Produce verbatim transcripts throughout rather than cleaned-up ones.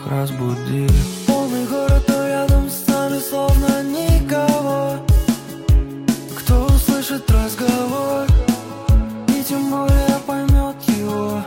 разбуди. Полный город, но рядом с нами словно никого. Кто услышит разговор и тем более поймет его.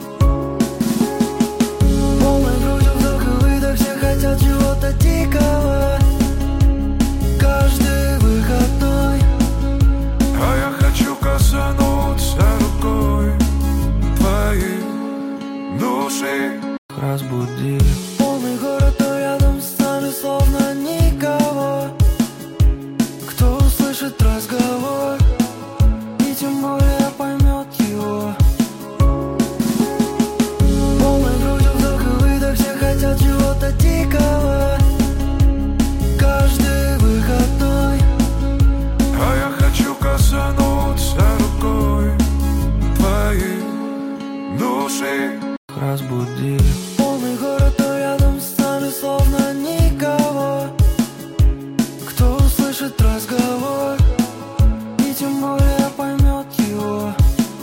Полной грудью вдох и выдох, все хотят чего-то дикого. Каждый выходной, а я хочу коснуться рукой твоей души. Разбуди. Полный город, но рядом с нами словно никого. Кто услышит разговор и тем более поймет его. Полной грудью вдох и выдох, все хотят чего-то дикого. Каждый выходной, а я хочу коснуться рукой твоей души. Разбуди. Полный город, но рядом с нами словно никого. Кто услышит разговор и тем более поймет его.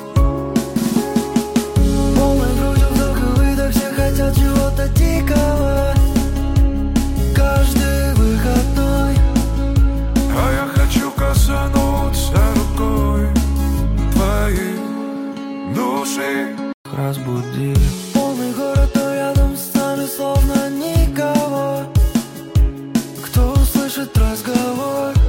Полной грудью вдох и выдох, все хотят чего-то дикого. Каждый выходной, а я хочу коснуться рукой твоей души. разбуди. Полный город.